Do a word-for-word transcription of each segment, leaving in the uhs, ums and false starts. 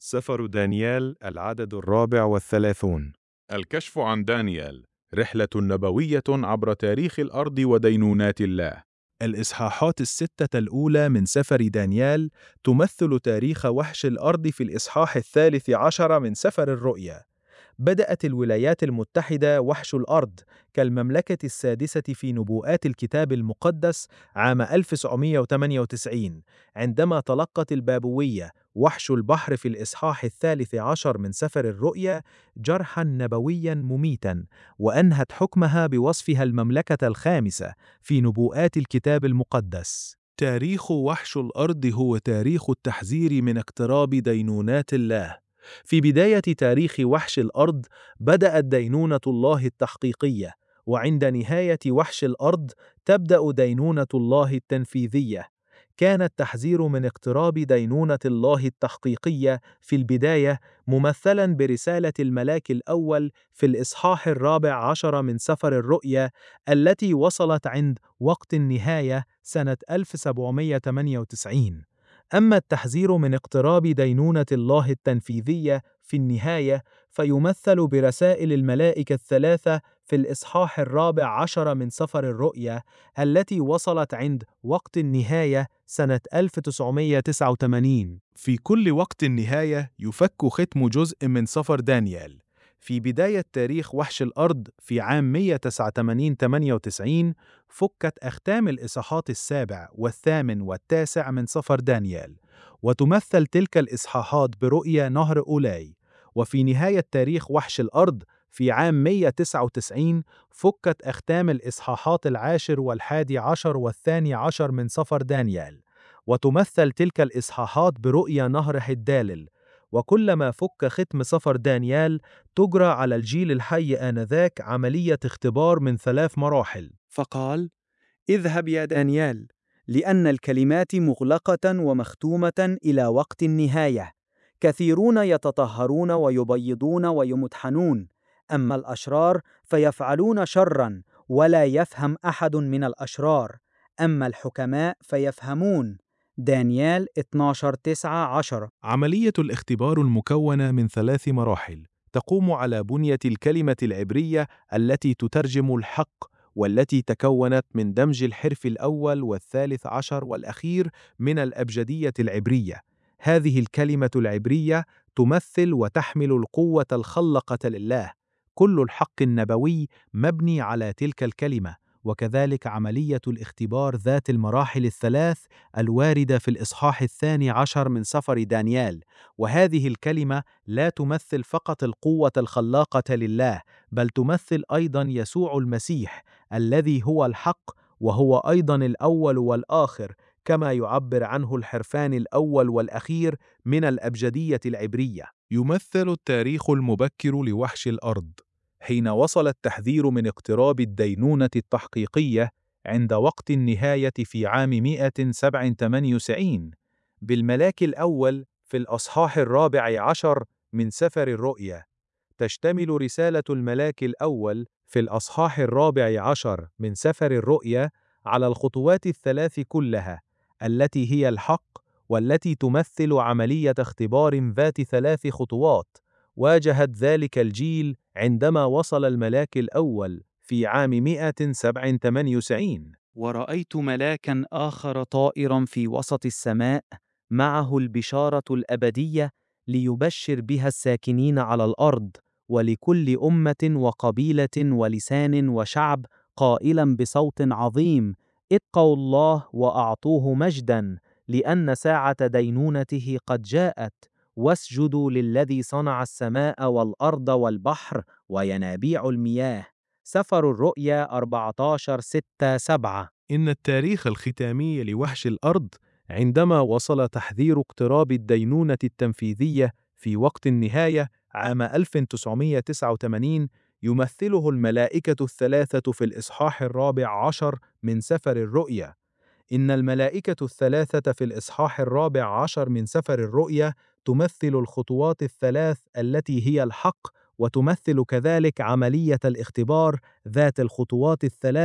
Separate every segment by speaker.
Speaker 1: سفر دانيال العدد الرابع والثلاثون.
Speaker 2: الكشف عن دانيال، رحلة نبوية عبر تاريخ الأرض ودينونات الله.
Speaker 1: الإصحاحات الستة الأولى من سفر دانيال تمثل تاريخ وحش الأرض في الإصحاح الثالث عشر من سفر الرؤيا. بدأت الولايات المتحدة وحش الأرض كالمملكة السادسة في نبوءات الكتاب المقدس عام ألف وتسعمائة وثمانية وتسعين، عندما تلقت البابوية وحش البحر في الإصحاح الثالث عشر من سفر الرؤيا جرحا نبويا مميتا، وأنهت حكمها بوصفها المملكة الخامسة في نبوءات الكتاب المقدس. تاريخ وحش الأرض هو تاريخ التحذير من اقتراب دينونات الله. في بداية تاريخ وحش الأرض بدأت دينونة الله التحقيقية، وعند نهاية وحش الأرض تبدأ دينونة الله التنفيذية. كان التحذير من اقتراب دينونة الله التحقيقية في البداية ممثلا برسالة الملاك الأول في الإصحاح الرابع عشر من سفر الرؤيا التي وصلت عند وقت النهاية سنة ألف وسبعمائة وثمانية وتسعين. أما التحذير من اقتراب دينونة الله التنفيذية في النهاية فيمثل برسائل الملائكة الثلاثة في الإصحاح الرابع عشر من سفر الرؤيا التي وصلت عند وقت النهاية سنة ألف وتسعمائة وتسعة وثمانين. في كل وقت النهاية يفك ختم جزء من سفر دانيال. في بداية تاريخ وحش الأرض في عام مئة وتسعة وثمانين ثمانية وتسعين فكت أختام الإصحاحات السابع والثامن والتاسع من سفر دانيال، وتمثل تلك الإصحاحات برؤيا نهر أولاي. وفي نهاية تاريخ وحش الأرض في عام مئة وتسعة وتسعين فكت أختام الإصحاحات العاشر والحادي عشر والثاني عشر من سفر دانيال، وتمثل تلك الإصحاحات برؤيا نهر هدالل. وكلما فك ختم سفر دانيال تجرى على الجيل الحي آنذاك عملية اختبار من ثلاث مراحل.
Speaker 3: فقال: اذهب يا دانيال، لأن الكلمات مغلقة ومختومة إلى وقت النهاية. كثيرون يتطهرون ويبيضون ويمتحنون، أما الأشرار فيفعلون شرا ولا يفهم أحد من الأشرار، أما الحكماء فيفهمون. دانيال اثنا عشر تسعة عشر.
Speaker 1: عملية الاختبار المكونة من ثلاث مراحل تقوم على بنية الكلمة العبرية التي تترجم الحق، والتي تكونت من دمج الحرف الأول والثالث عشر والأخير من الأبجدية العبرية. هذه الكلمة العبرية تمثل وتحمل القوة الخلقة لله. كل الحق النبوي مبني على تلك الكلمة، وكذلك عملية الاختبار ذات المراحل الثلاث الواردة في الإصحاح الثاني عشر من سفر دانيال. وهذه الكلمة لا تمثل فقط القوة الخلاقة لله، بل تمثل أيضا يسوع المسيح الذي هو الحق، وهو أيضا الأول والآخر، كما يعبر عنه الحرفان الأول والأخير من الأبجدية العبرية. يمثل التاريخ المبكر لوحش الأرض حين وصل التحذير من اقتراب الدينونة التحقيقية عند وقت النهاية في عام مئة وسبعة وثمانين وتسعين بالملاك الأول في الأصحاح الرابع عشر من سفر الرؤيا. تشتمل رسالة الملاك الأول في الأصحاح الرابع عشر من سفر الرؤيا على الخطوات الثلاث كلها التي هي الحق، والتي تمثل عملية اختبار ذات ثلاث خطوات واجهت ذلك الجيل عندما وصل الملاك الأول في عام مئة وسبعة وثمانين وتسعين.
Speaker 3: ورأيت ملاكا آخر طائرا في وسط السماء، معه البشارة الأبدية ليبشر بها الساكنين على الأرض ولكل أمة وقبيلة ولسان وشعب، قائلا بصوت عظيم: اتقوا الله وأعطوه مجدا، لأن ساعة دينونته قد جاءت، واسجدوا للذي صنع السماء والأرض والبحر وينابيع المياه. سفر الرؤيا أربعة عشر ستة سبعة.
Speaker 1: إن التاريخ الختامي لوحش الأرض عندما وصل تحذير اقتراب الدينونة التنفيذية في وقت النهاية عام ألف وتسعمائة وتسعة وثمانين يمثله الملائكة الثلاثة في الإصحاح الرابع عشر من سفر الرؤيا. إن الملائكة الثلاثة في الإصحاح الرابع عشر من سفر الرؤيا تمثل الخطوات الثلاث التي هي الحق، وتمثل كذلك عملية الاختبار ذات الخطوات الثلاث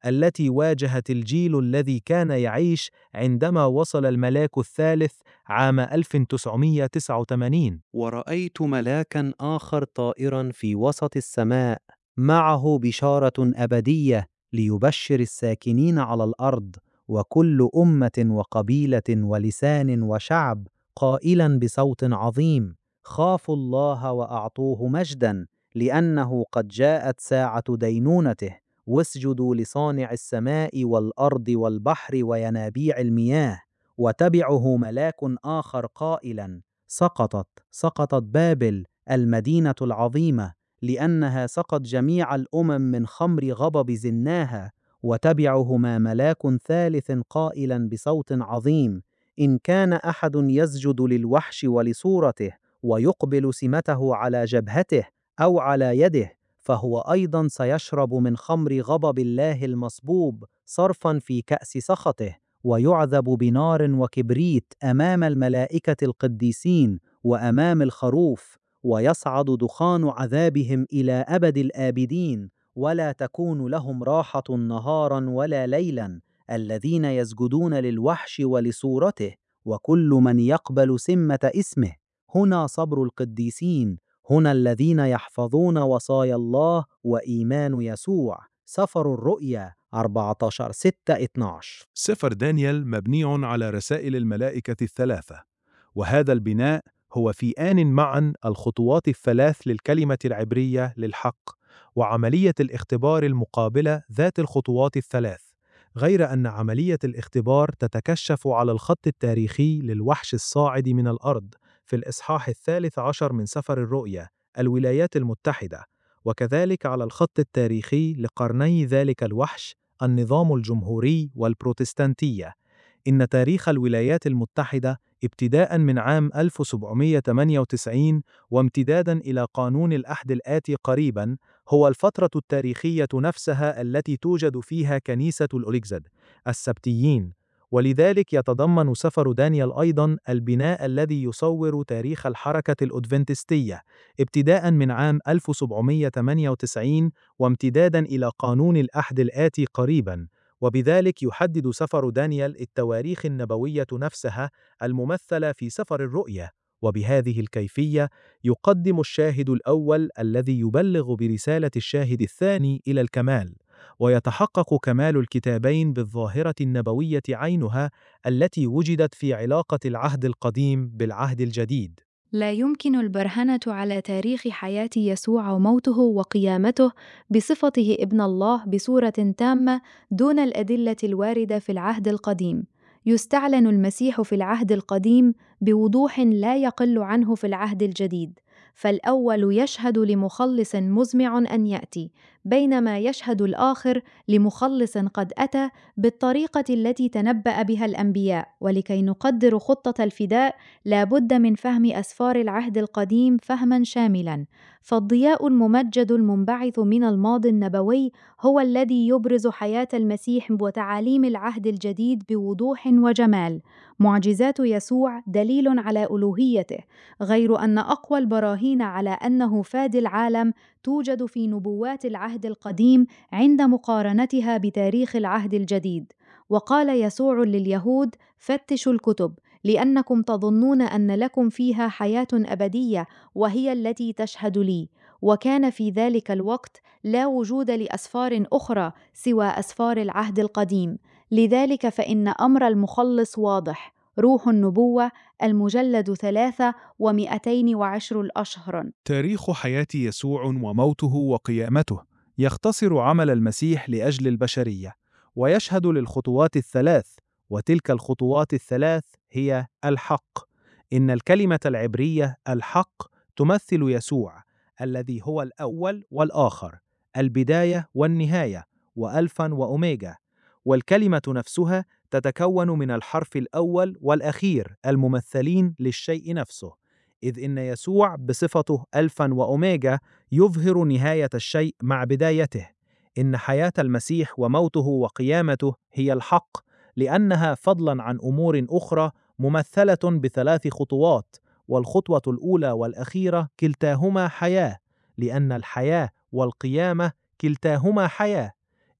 Speaker 1: التي واجهت الجيل الذي كان يعيش عندما وصل الملاك الثالث عام ألف وتسعمائة وتسعة وثمانين.
Speaker 3: ورأيت ملاكا آخر طائرا في وسط السماء معه بشارة أبدية ليبشر الساكنين على الأرض وكل أمة وقبيلة ولسان وشعب، قائلا بصوت عظيم: خافوا الله وأعطوه مجدا، لأنه قد جاءت ساعة دينونته، واسجدوا لصانع السماء والأرض والبحر وينابيع المياه. وتبعه ملاك آخر قائلا: سقطت سقطت بابل المدينة العظيمة، لأنها سقت جميع الأمم من خمر غضب زناها. وتبعهما ملاك ثالث قائلا بصوت عظيم: إن كان أحد يسجد للوحش ولصورته ويقبل سمته على جبهته أو على يده، فهو أيضا سيشرب من خمر غضب الله المصبوب صرفا في كأس سخطه، ويعذب بنار وكبريت أمام الملائكة القديسين وأمام الخروف، ويصعد دخان عذابهم إلى أبد الآبدين، ولا تكون لهم راحة نهارا ولا ليلا، الذين يسجدون للوحش ولصورته وكل من يقبل سمة اسمه. هنا صبر القديسين، هنا الذين يحفظون وصايا الله وإيمان يسوع. سفر الرؤيا أربعة عشر ستة اثناشر.
Speaker 1: سفر دانيال مبني على رسائل الملائكة الثلاثة، وهذا البناء هو في آن معا الخطوات الثلاث للكلمة العبرية للحق، وعملية الاختبار المقابلة ذات الخطوات الثلاث، غير أن عملية الاختبار تتكشف على الخط التاريخي للوحش الصاعد من الأرض في الإصحاح الثالث عشر من سفر الرؤيا، الولايات المتحدة، وكذلك على الخط التاريخي لقرني ذلك الوحش، النظام الجمهوري والبروتستانتية. إن تاريخ الولايات المتحدة ابتداءً من عام ألف وسبعمائة وثمانية وتسعين وامتداداً إلى قانون الأحد الآتي قريباً هو الفترة التاريخية نفسها التي توجد فيها كنيسة الأوليكزد السبتيين، ولذلك يتضمن سفر دانيال أيضاً البناء الذي يصور تاريخ الحركة الأدفنتستية ابتداءً من عام ألف وسبعمائة وثمانية وتسعين وامتداداً إلى قانون الأحد الآتي قريباً. وبذلك يحدد سفر دانيال التواريخ النبوية نفسها الممثلة في سفر الرؤيا، وبهذه الكيفية يقدم الشاهد الأول الذي يبلغ برسالة الشاهد الثاني إلى الكمال، ويتحقق كمال الكتابين بالظاهرة النبوية عينها التي وجدت في علاقة العهد القديم بالعهد الجديد.
Speaker 4: لا يمكن البرهنة على تاريخ حياة يسوع وموته وقيامته بصفته ابن الله بصورة تامة دون الأدلة الواردة في العهد القديم. يستعلن المسيح في العهد القديم بوضوح لا يقل عنه في العهد الجديد، فالأول يشهد لمخلص مزمع أن يأتي، بينما يشهد الآخر لمخلص قد أتى بالطريقة التي تنبأ بها الأنبياء. ولكي نقدر خطة الفداء لا بد من فهم أسفار العهد القديم فهماً شاملاً، فالضياء الممجد المنبعث من الماضي النبوي هو الذي يبرز حياة المسيح وتعاليم العهد الجديد بوضوح وجمال. معجزات يسوع دليل على ألوهيته، غير أن أقوى البراهين على أنه فادي العالم توجد في نبوات العهد القديم عند مقارنتها بتاريخ العهد الجديد. وقال يسوع لليهود: فتشوا الكتب لأنكم تظنون أن لكم فيها حياة أبدية وهي التي تشهد لي. وكان في ذلك الوقت لا وجود لأسفار أخرى سوى أسفار العهد القديم، لذلك فإن أمر المخلص واضح. روح النبوة، المجلد ثلاثة ومئتين وعشر الأشهر.
Speaker 1: تاريخ حياة يسوع وموته وقيامته يختصر عمل المسيح لأجل البشرية، ويشهد للخطوات الثلاث، وتلك الخطوات الثلاث هي الحق. إن الكلمة العبرية الحق تمثل يسوع الذي هو الأول والآخر، البداية والنهاية، وألفا وأوميجا، والكلمة نفسها تتكون من الحرف الأول والأخير الممثلين للشيء نفسه، إذ إن يسوع بصفته ألفا وأوميجا يظهر نهاية الشيء مع بدايته. إن حياة المسيح وموته وقيامته هي الحق، لأنها فضلاً عن أمور أخرى ممثلة بثلاث خطوات، والخطوة الأولى والأخيرة كلتاهما حياة، لأن الحياة والقيامة كلتاهما حياة.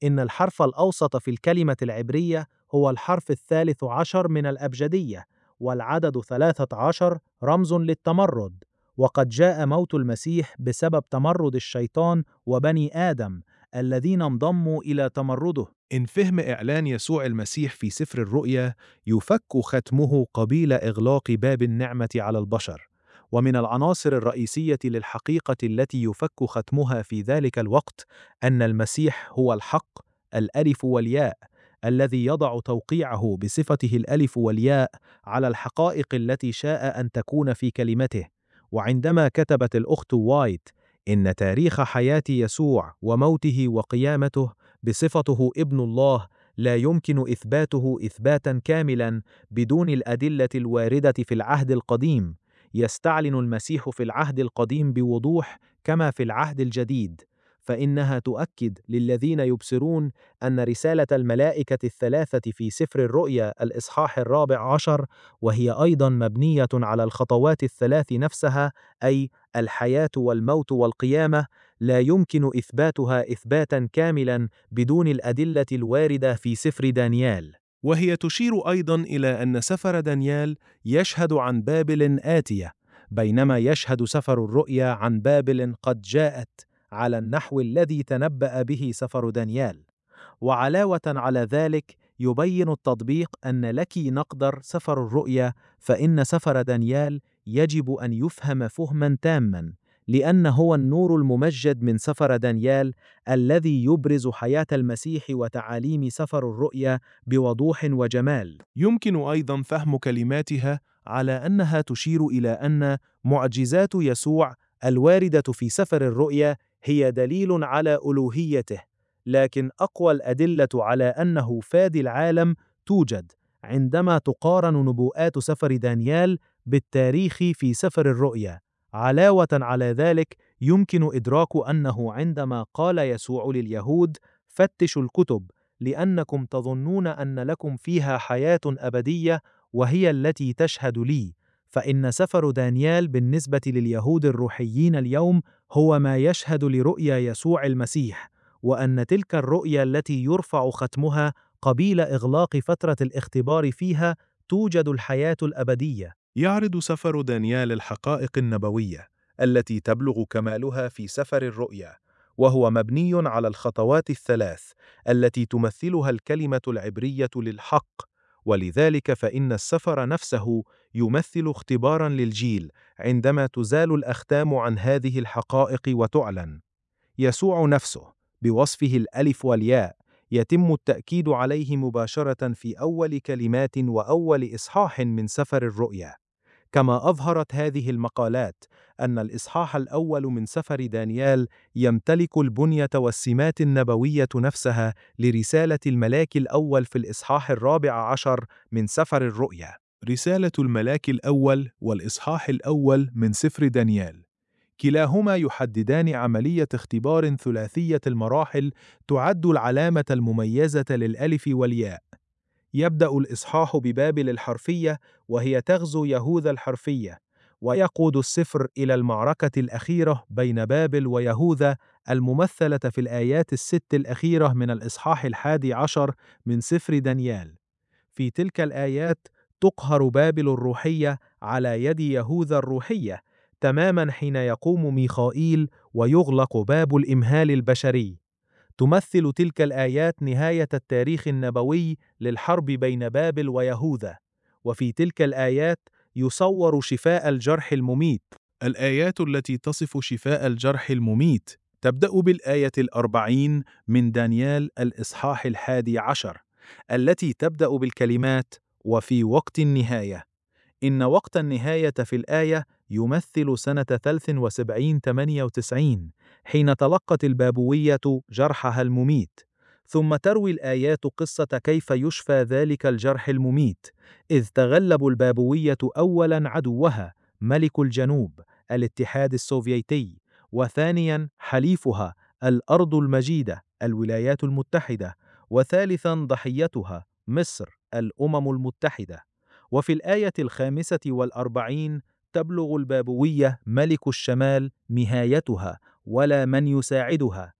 Speaker 3: إن الحرف الأوسط في الكلمة العبرية هو الحرف الثالث عشر من الأبجدية، والعدد ثلاثة عشر رمز للتمرد، وقد جاء موت المسيح بسبب تمرد الشيطان وبني آدم الذين انضموا إلى تمرده.
Speaker 1: إن فهم إعلان يسوع المسيح في سفر الرؤيا يفك ختمه قبيل إغلاق باب النعمة على البشر، ومن العناصر الرئيسية للحقيقة التي يفك ختمها في ذلك الوقت أن المسيح هو الحق الألف والياء الذي يضع توقيعه بصفته الألف والياء على الحقائق التي شاء أن تكون في كلمته. وعندما كتبت الأخت وايت إن تاريخ حياة يسوع وموته وقيامته بصفته ابن الله لا يمكن إثباته إثباتا كاملا بدون الأدلة الواردة في العهد القديم، يستعلن المسيح في العهد القديم بوضوح كما في العهد الجديد، فإنها تؤكد للذين يبصرون أن رسالة الملائكة الثلاثة في سفر الرؤيا الإصحاح الرابع عشر، وهي أيضا مبنية على الخطوات الثلاث نفسها، أي الحياة والموت والقيامة، لا يمكن إثباتها إثباتا كاملا بدون الأدلة الواردة في سفر دانيال. وهي تشير أيضا إلى أن سفر دانيال يشهد عن بابل آتية، بينما يشهد سفر الرؤيا عن بابل قد جاءت على النحو الذي تنبأ به سفر دانيال. وعلاوة على ذلك يبين التطبيق أن لك نقدر سفر الرؤيا، فإن سفر دانيال يجب أن يفهم فهما تاما، لأن هو النور الممجد من سفر دانيال الذي يبرز حياة المسيح وتعاليم سفر الرؤيا بوضوح وجمال. يمكن أيضا فهم كلماتها على أنها تشير إلى أن معجزات يسوع الواردة في سفر الرؤيا هي دليل على ألوهيته، لكن أقوى الأدلة على أنه فادي العالم توجد عندما تقارن نبوءات سفر دانيال بالتاريخ في سفر الرؤيا. علاوة على ذلك يمكن إدراك أنه عندما قال يسوع لليهود فتشوا الكتب لأنكم تظنون أن لكم فيها حياة أبدية وهي التي تشهد لي، فإن سفر دانيال بالنسبة لليهود الروحيين اليوم هو ما يشهد لرؤيا يسوع المسيح، وأن تلك الرؤيا التي يرفع ختمها قبيل إغلاق فترة الاختبار فيها توجد الحياة الأبدية. يعرض سفر دانيال الحقائق النبوية التي تبلغ كمالها في سفر الرؤيا، وهو مبني على الخطوات الثلاث التي تمثلها الكلمة العبرية للحق، ولذلك فإن السفر نفسه يمثل اختبارا للجيل عندما تزال الأختام عن هذه الحقائق وتعلن. يسوع نفسه بوصفه الألف والياء يتم التأكيد عليه مباشرة في أول كلمات وأول إصحاح من سفر الرؤيا، كما أظهرت هذه المقالات أن الإصحاح الأول من سفر دانيال يمتلك البنية والسمات النبوية نفسها لرسالة الملاك الأول في الإصحاح الرابع عشر من سفر الرؤيا. رسالة الملاك الأول والإصحاح الأول من سفر دانيال كلاهما يحددان عملية اختبار ثلاثية المراحل تعد العلامة المميزة للألف والياء. يبدأ الإصحاح ببابل الحرفية، وهي تغزو يهوذا الحرفية، ويقود السفر إلى المعركة الأخيرة بين بابل ويهوذا الممثلة في الآيات الست الأخيرة من الإصحاح الحادي عشر من سفر دانيال. في تلك الآيات تقهر بابل الروحية على يد يهوذا الروحية تماما حين يقوم ميخائيل ويغلق باب الإمهال البشري. تمثل تلك الآيات نهاية التاريخ النبوي للحرب بين بابل ويهوذا، وفي تلك الآيات يصور شفاء الجرح المميت. الآيات التي تصف شفاء الجرح المميت تبدأ بالآية الأربعين من دانيال الإصحاح الحادي عشر، التي تبدأ بالكلمات وفي وقت النهاية. إن وقت النهاية في الآية يمثل سنة ثلاث وسبعين ثمانية وتسعين حين تلقت البابوية جرحها المميت. ثم تروي الآيات قصة كيف يشفى ذلك الجرح المميت، إذ تغلب البابوية أولاً عدوها ملك الجنوب الاتحاد السوفيتي، وثانياً حليفها الأرض المجيدة الولايات المتحدة، وثالثاً ضحيتها مصر الأمم المتحدة. وفي الآية الخامسة والأربعين تبلغ البابوية ملك الشمال نهايتها ولا من يساعدها،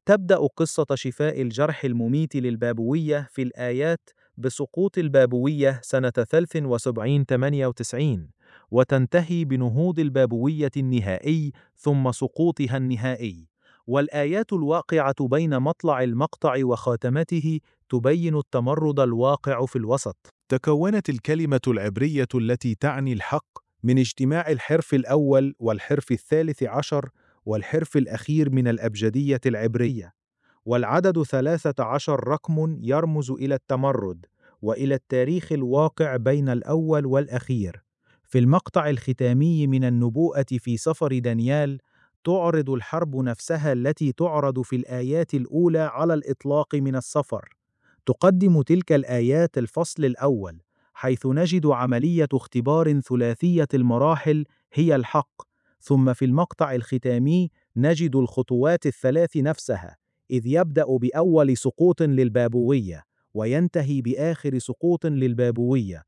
Speaker 3: تبدأ قصة شفاء الجرح المميت للبابوية في الآيات بسقوط البابوية سنة ثلاث وسبعين ثمانية وتسعين، وتنتهي بنهوض البابوية النهائي ثم سقوطها النهائي. والآيات الواقعة بين مطلع المقطع وخاتمته تبين التمرد الواقع في الوسط.
Speaker 1: تكونت الكلمة العبرية التي تعني الحق من اجتماع الحرف الأول والحرف الثالث عشر والحرف الأخير من الأبجدية العبرية، والعدد ثلاثة عشر رقم يرمز إلى التمرد وإلى التاريخ الواقع بين الأول والأخير. في المقطع الختامي من النبوءة في سفر دانيال تعرض الحرب نفسها التي تعرض في الآيات الأولى على الإطلاق من السفر. تقدم تلك الآيات الفصل الأول، حيث نجد عملية اختبار ثلاثية المراحل هي الحق، ثم في المقطع الختامي نجد الخطوات الثلاث نفسها، إذ يبدأ بأول سقوط للبابوية وينتهي بآخر سقوط للبابوية،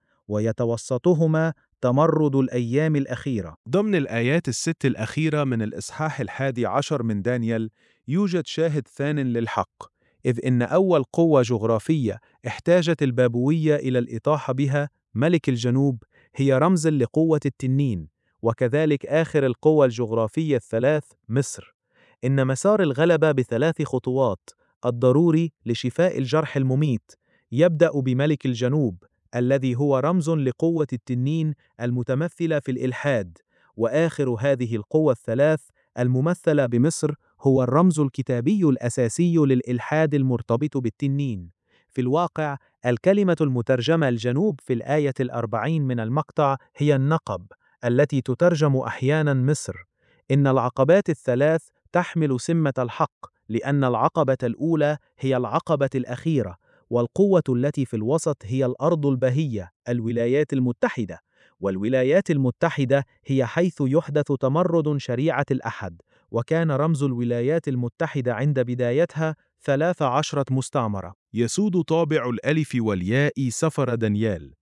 Speaker 1: ويتوسطهما تمرد الأيام الأخيرة. ضمن الآيات الست الأخيرة من الإصحاح الحادي عشر من دانيال يوجد شاهد ثان للحق، إذ إن أول قوة جغرافية احتاجت البابوية إلى الإطاحة بها، ملك الجنوب، هي رمز لقوة التنين، وكذلك آخر القوى الجغرافية الثلاث مصر. إن مسار الغلبة بثلاث خطوات الضروري لشفاء الجرح المميت يبدأ بملك الجنوب الذي هو رمز لقوة التنين المتمثلة في الإلحاد، وآخر هذه القوى الثلاث الممثلة بمصر هو الرمز الكتابي الأساسي للإلحاد المرتبط بالتنين. في الواقع الكلمة المترجمة الجنوب في الآية الأربعين من المقطع هي النقب التي تترجم أحيانا مصر. إن العقبات الثلاث تحمل سمة الحق، لأن العقبة الأولى هي العقبة الأخيرة، والقوة التي في الوسط هي الأرض البهية الولايات المتحدة، والولايات المتحدة هي حيث يحدث تمرد شريعة الأحد، وكان رمز الولايات المتحدة عند بدايتها ثلاث عشرة مستعمرة.
Speaker 2: يسود طابع الألف والياء سفر دانيال،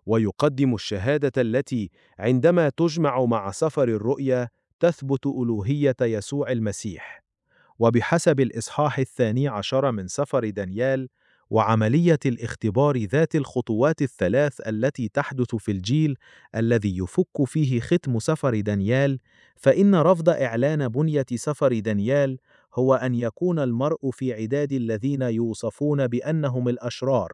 Speaker 1: ويقدم الشهادة التي عندما تجمع مع سفر الرؤيا تثبت ألوهية يسوع المسيح. وبحسب الإصحاح الثاني عشر من سفر دانيال، وعملية الاختبار ذات الخطوات الثلاث التي تحدث في الجيل الذي يفك فيه ختم سفر دانيال، فإن رفض إعلان بنية سفر دانيال هو أن يكون المرء في عداد الذين يوصفون بأنهم الأشرار.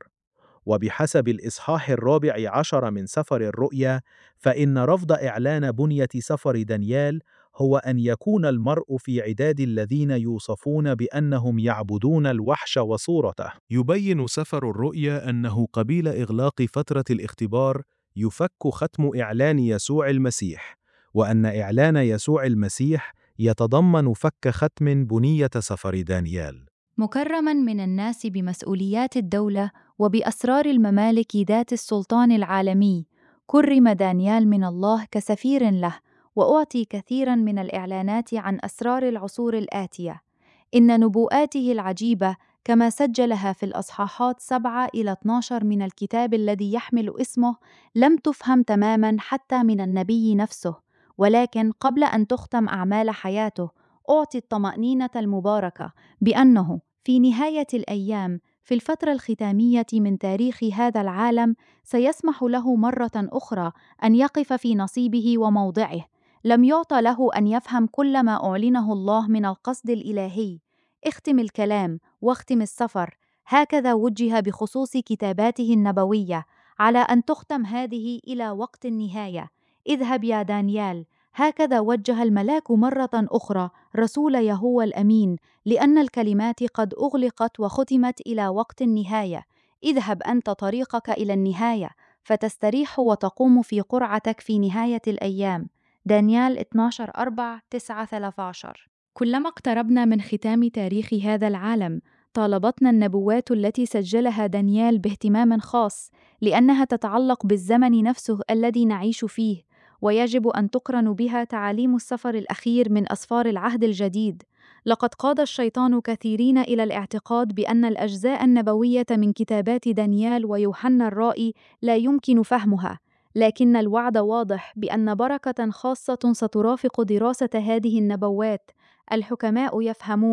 Speaker 1: وبحسب الإصحاح الرابع عشر من سفر الرؤيا، فإن رفض إعلان بنية سفر دانيال هو أن يكون المرء في عداد الذين يوصفون بأنهم يعبدون الوحش وصورته.
Speaker 2: يبين سفر الرؤيا أنه قبيل إغلاق فترة الاختبار يفك ختم إعلان يسوع المسيح، وأن إعلان يسوع المسيح يتضمن فك ختم بنية سفر دانيال.
Speaker 4: مكرماً من الناس بمسؤوليات الدولة وبأسرار الممالك ذات السلطان العالمي، كرم دانيال من الله كسفير له، وأعطي كثيراً من الإعلانات عن أسرار العصور الآتية. إن نبوءاته العجيبة كما سجلها في الأصحاحات سبعة إلى اثنا عشر من الكتاب الذي يحمل اسمه لم تفهم تماماً حتى من النبي نفسه، ولكن قبل أن تختم أعمال حياته أعطي الطمأنينة المباركة بأنه في نهاية الأيام في الفترة الختامية من تاريخ هذا العالم سيسمح له مرة أخرى أن يقف في نصيبه وموضعه. لم يعطى له أن يفهم كل ما أعلنه الله من القصد الإلهي. اختم الكلام واختم السفر، هكذا وجه بخصوص كتاباته النبوية على أن تختم هذه إلى وقت النهاية. اذهب يا دانيال، هكذا وجه الملاك مرة أخرى رسول يهوه الأمين، لأن الكلمات قد أغلقت وختمت إلى وقت النهاية. اذهب أنت طريقك إلى النهاية، فتستريح وتقوم في قرعتك في نهاية الأيام. دانيال اثنا عشر أربعة تسعة ثلاثة عشر. كلما اقتربنا من ختام تاريخ هذا العالم، طالبتنا النبوات التي سجلها دانيال باهتمام خاص، لأنها تتعلق بالزمن نفسه الذي نعيش فيه، ويجب أن تقرن بها تعاليم السفر الأخير من أسفار العهد الجديد. لقد قاد الشيطان كثيرين إلى الاعتقاد بأن الأجزاء النبوية من كتابات دانيال ويوحنا الرائي لا يمكن فهمها، لكن الوعد واضح بأن بركة خاصة سترافق دراسة هذه النبوات. الحكماء يفهمون،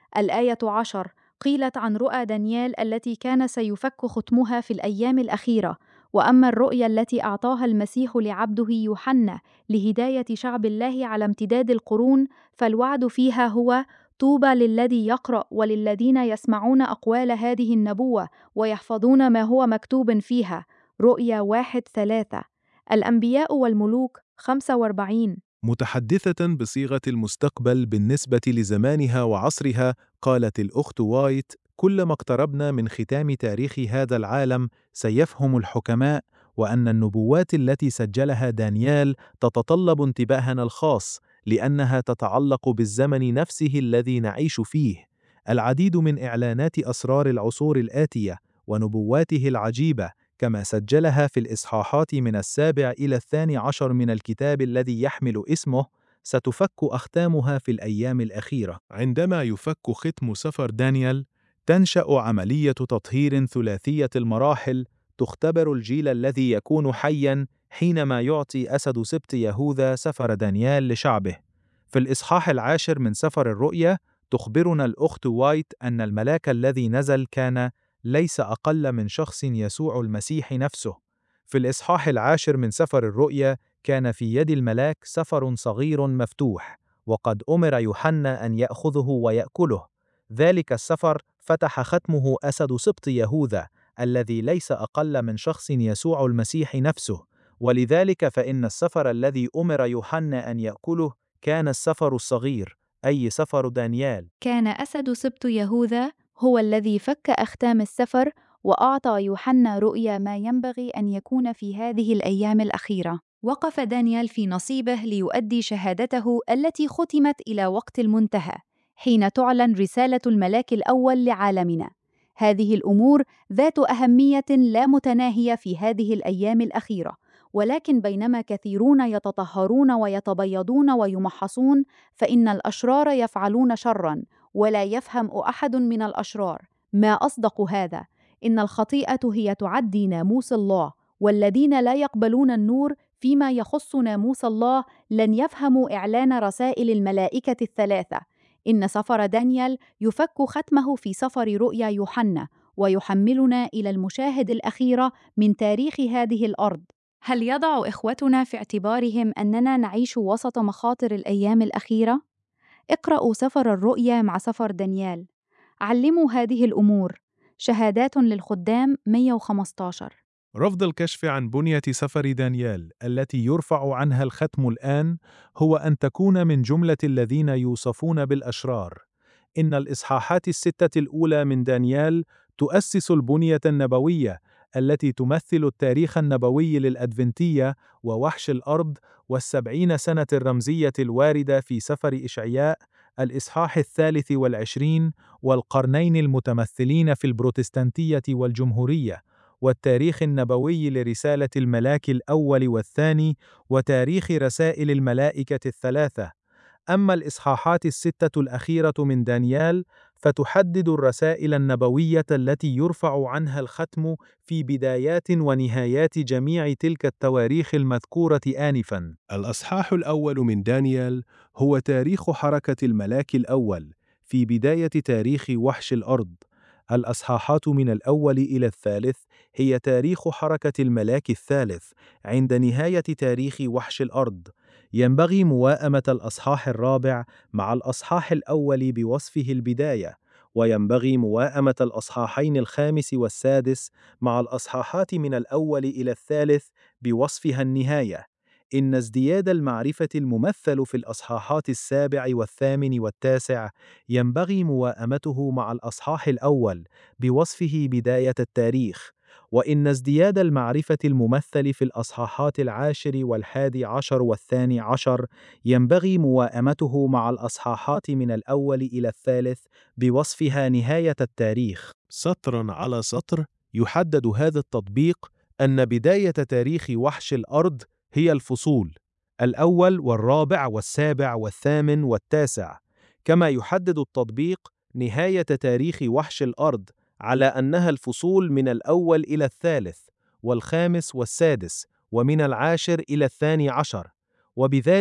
Speaker 4: الآية عشر قيلت عن رؤى دانيال التي كان سيفك ختمها في الأيام الأخيرة. وأما الرؤيا التي أعطاها المسيح لعبده يوحنا لهداية شعب الله على امتداد القرون، فالوعد فيها هو: طوبى للذي يقرأ وللذين يسمعون أقوال هذه النبوة ويحفظون ما هو مكتوب فيها. رؤيا واحد ثلاثة. الأنبياء والملوك خمسة وأربعين.
Speaker 2: متحدثة بصيغة المستقبل بالنسبة لزمانها وعصرها، قالت الأخت وايت: كلما اقتربنا من ختام تاريخ هذا العالم سيفهم الحكماء وأن النبوات التي سجلها دانيال تتطلب انتباهنا الخاص، لأنها تتعلق بالزمن نفسه الذي نعيش فيه. العديد من إعلانات أسرار العصور الآتية ونبواته العجيبة كما سجلها في الإصحاحات من السابع إلى الثاني عشر من الكتاب الذي يحمل اسمه، ستفك أختامها في الأيام الأخيرة. عندما يفك ختم سفر دانيال، تنشأ عملية تطهير ثلاثية المراحل تختبر الجيل الذي يكون حياً حينما يعطي أسد سبط يهوذا سفر دانيال لشعبه. في الإصحاح العاشر من سفر الرؤيا تخبرنا الأخت وايت أن الملاك الذي نزل كان ليس أقل من شخص يسوع المسيح نفسه. في الإصحاح العاشر من سفر الرؤيا كان في يد الملاك سفر صغير مفتوح، وقد أمر يوحنا أن يأخذه ويأكله. ذلك السفر فتح ختمه أسد سبط يهوذا الذي ليس أقل من شخص يسوع المسيح نفسه، ولذلك فإن السفر الذي أمر يوحنا أن يأكله كان السفر الصغير، أي سفر دانيال.
Speaker 4: كان أسد سبط يهوذا هو الذي فك أختام السفر وأعطى يوحنا رؤيا ما ينبغي أن يكون في هذه الأيام الأخيرة. وقف دانيال في نصيبه ليؤدي شهادته التي ختمت إلى وقت المنتهى، حين تعلن رسالة الملاك الأول لعالمنا. هذه الأمور ذات أهمية لا متناهية في هذه الأيام الأخيرة، ولكن بينما كثيرون يتطهرون ويتبيضون ويمحصون، فإن الأشرار يفعلون شراً، ولا يفهم أحد من الأشرار. ما أصدق هذا؟ إن الخطيئة هي تعدي ناموس الله، والذين لا يقبلون النور فيما يخص ناموس الله لن يفهموا إعلان رسائل الملائكة الثلاثة. إن سفر دانيال يفك ختمه في سفر رؤيا يوحنا، ويحملنا إلى المشاهد الأخيرة من تاريخ هذه الأرض. هل يضع إخوتنا في اعتبارهم أننا نعيش وسط مخاطر الأيام الأخيرة؟ اقرأوا سفر الرؤيا مع سفر دانيال. علموا هذه الأمور. شهادات للخدام مئة وخمسة عشر.
Speaker 2: رفض الكشف عن بنية سفر دانيال التي يرفع عنها الختم الآن هو أن تكون من جملة الذين يوصفون بالأشرار. إن الإصحاحات الستة الأولى من دانيال تؤسس البنية النبوية التي تمثل التاريخ النبوي للأدفنتية ووحش الأرض والسبعين سنة الرمزية الواردة في سفر إشعياء الإصحاح الثالث والعشرين، والقرنين المتمثلين في البروتستانتية والجمهورية، والتاريخ النبوي لرسالة الملاك الأول والثاني، وتاريخ رسائل الملائكة الثلاثة. أما الإصحاحات الستة الأخيرة من دانيال فتحدد الرسائل النبوية التي يرفع عنها الختم في بدايات ونهايات جميع تلك التواريخ المذكورة آنفاً. الأصحاح الأول من دانيال هو تاريخ حركة الملاك الأول في بداية تاريخ وحش الأرض. الأصحاحات من الأول إلى الثالث هي تاريخ حركة الملاك الثالث عند نهاية تاريخ وحش الأرض. ينبغي موائمة الأصحاح الرابع مع الأصحاح الأول بوصفه البداية، وينبغي موائمة الأصحاحين الخامس والسادس مع الأصحاحات من الأول إلى الثالث بوصفها النهاية. إن ازدياد المعرفة الممثل في الأصحاحات السابع والثامن والتاسع ينبغي موائمته مع الأصحاح الأول بوصفه بداية التاريخ، وإن ازدياد المعرفة الممثل في الأصحاحات العاشر والحادي عشر والثاني عشر ينبغي موائمته مع الأصحاحات من الأول إلى الثالث بوصفها نهاية التاريخ. سطراً على سطر يحدد هذا التطبيق أن بداية تاريخ وحش الأرض هي الفصول الأول والرابع والسابع والثامن والتاسع، كما يحدد التطبيق نهاية تاريخ وحش الأرض على أنها الفصول من الأول إلى الثالث والخامس والسادس ومن العاشر إلى الثاني عشر. وبذلك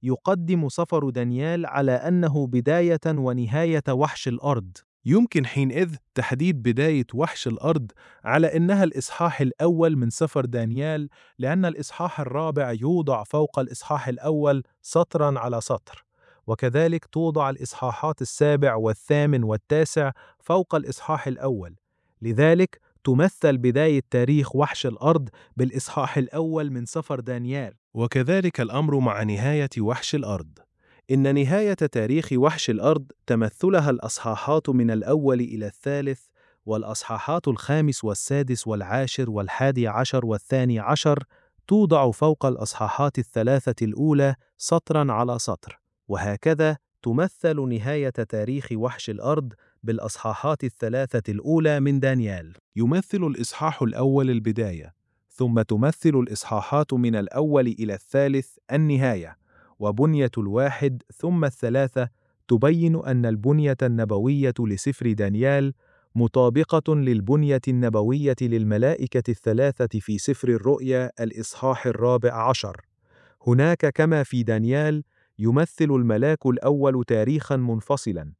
Speaker 2: يقدم سفر دانيال على أنه بداية ونهاية وحش الأرض.
Speaker 1: يمكن حينئذ تحديد بداية وحش الأرض على إنها الإصحاح الأول من سفر دانيال، لأن الإصحاح الرابع يوضع فوق الإصحاح الأول سطراً على سطر، وكذلك توضع الإصحاحات السابع والثامن والتاسع فوق الإصحاح الأول. لذلك تمثل بداية تاريخ وحش الأرض بالإصحاح الأول من سفر دانيال، وكذلك الأمر مع نهاية وحش الأرض. إن نهاية تاريخ وحش الأرض تمثلها الأصحاحات من الأول إلى الثالث، والأصحاحات الخامس والسادس والعاشر والحادي عشر والثاني عشر توضع فوق الأصحاحات الثلاثة الأولى سطراً على سطر، وهكذا تمثل نهاية تاريخ وحش الأرض بالأصحاحات الثلاثة الأولى من دانيال. يمثل الإصحاح الأول البداية، ثم تمثل الإصحاحات من الأول إلى الثالث النهاية، وبنية الواحد ثم الثلاثة تبين أن البنية النبوية لسفر دانيال مطابقة للبنية النبوية للملائكة الثلاثة في سفر الرؤيا الإصحاح الرابع عشر. هناك كما في دانيال يمثل الملاك الأول تاريخاً منفصلاً،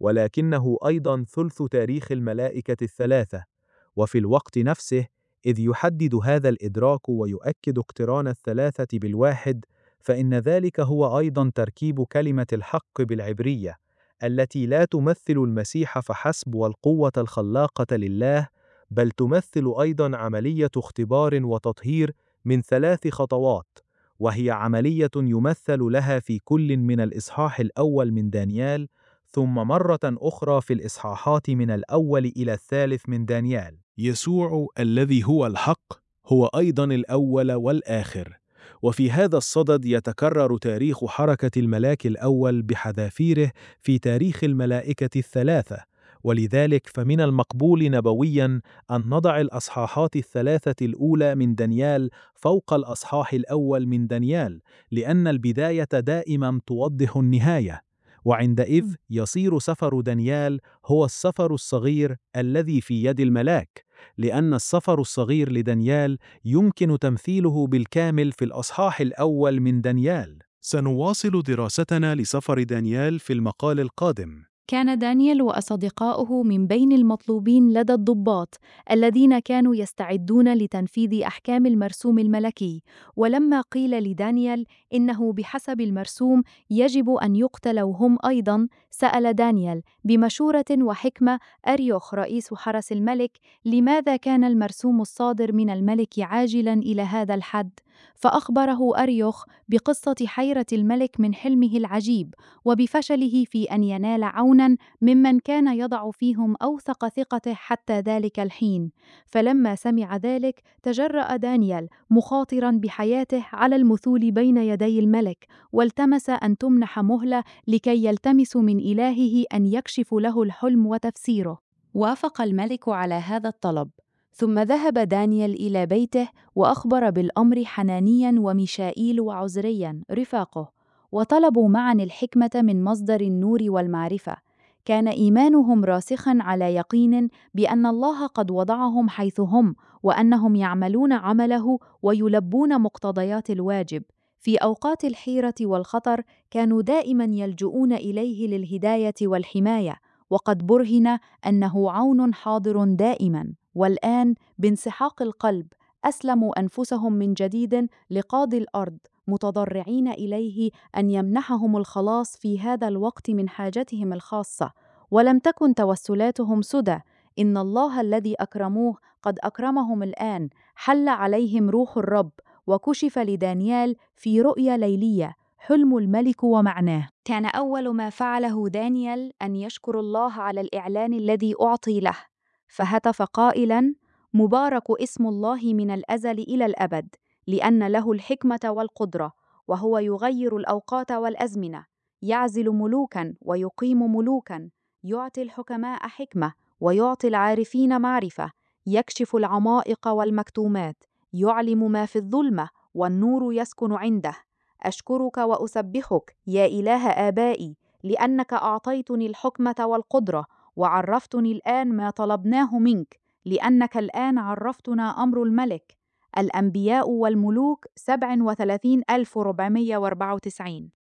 Speaker 1: ولكنه أيضاً ثلث تاريخ الملائكة الثلاثة، وفي الوقت نفسه إذ يحدد هذا الإدراك ويؤكد اقتران الثلاثة بالواحد، فإن ذلك هو أيضاً تركيب كلمة الحق بالعبرية التي لا تمثل المسيح فحسب والقوة الخلاقة لله، بل تمثل أيضاً عملية اختبار وتطهير من ثلاث خطوات، وهي عملية يمثل لها في كل من الإصحاح الأول من دانيال، ثم مرة أخرى في الإصحاحات من الأول إلى الثالث من دانيال.
Speaker 2: يسوع الذي هو الحق هو أيضاً الأول والآخر، وفي هذا الصدد يتكرر تاريخ حركة الملاك الأول بحذافيره في تاريخ الملائكة الثلاثة، ولذلك فمن المقبول نبوياً أن نضع الأصحاحات الثلاثة الأولى من دانيال فوق الأصحاح الأول من دانيال، لأن البداية دائماً توضح النهاية، وعندئذ يصير سفر دانيال هو السفر الصغير الذي في يد الملاك، لأن السفر الصغير لدانيال يمكن تمثيله بالكامل في الأصحاح الأول من دانيال.
Speaker 1: سنواصل دراستنا لسفر دانيال في المقال القادم.
Speaker 4: كان دانيال وأصدقاؤه من بين المطلوبين لدى الضباط الذين كانوا يستعدون لتنفيذ أحكام المرسوم الملكي، ولما قيل لدانيال إنه بحسب المرسوم يجب أن يقتلوا هم أيضاً، سأل دانيال بمشورة وحكمة أريوخ رئيس حرس الملك لماذا كان المرسوم الصادر من الملك عاجلاً إلى هذا الحد، فأخبره أريوخ بقصة حيرة الملك من حلمه العجيب وبفشله في أن ينال عوناً ممن كان يضع فيهم أوثق ثقته حتى ذلك الحين. فلما سمع ذلك تجرأ دانيال مخاطراً بحياته على المثول بين يدي الملك، والتمس أن تمنح مهلة لكي يلتمس من إلهه أن يكشف له الحلم وتفسيره. وافق الملك على هذا الطلب، ثم ذهب دانيال إلى بيته وأخبر بالأمر حنانياً وميشائيل وعزرياً رفاقه، وطلبوا معاً الحكمة من مصدر النور والمعرفة. كان إيمانهم راسخاً على يقين بأن الله قد وضعهم حيث هم، وأنهم يعملون عمله ويلبون مقتضيات الواجب. في أوقات الحيرة والخطر كانوا دائماً يلجؤون إليه للهداية والحماية، وقد برهن أنه عون حاضر دائماً. والآن بانسحاق القلب أسلموا أنفسهم من جديد لقاضي الأرض، متضرعين إليه أن يمنحهم الخلاص في هذا الوقت من حاجتهم الخاصة. ولم تكن توسلاتهم سدى، إن الله الذي أكرموه قد أكرمهم الآن، حل عليهم روح الرب، وكشف لدانيال في رؤيا ليلية حلم الملك ومعناه. كان أول ما فعله دانيال أن يشكر الله على الإعلان الذي أعطي له، فهتف قائلاً: مبارك اسم الله من الأزل إلى الأبد، لأن له الحكمة والقدرة، وهو يغير الأوقات والأزمنة، يعزل ملوكاً ويقيم ملوكاً، يعطي الحكماء حكمة ويعطي العارفين معرفة، يكشف العمائق والمكتومات، يعلم ما في الظلمة والنور يسكن عنده. أشكرك وأسبحك يا إله آبائي، لأنك أعطيتني الحكمة والقدرة، وعرفتني الآن ما طلبناه منك، لأنك الآن عرفتنا أمر الملك. الأنبياء والملوك سبع وثلاثين ألف وأربعمائة وأربعة وتسعين.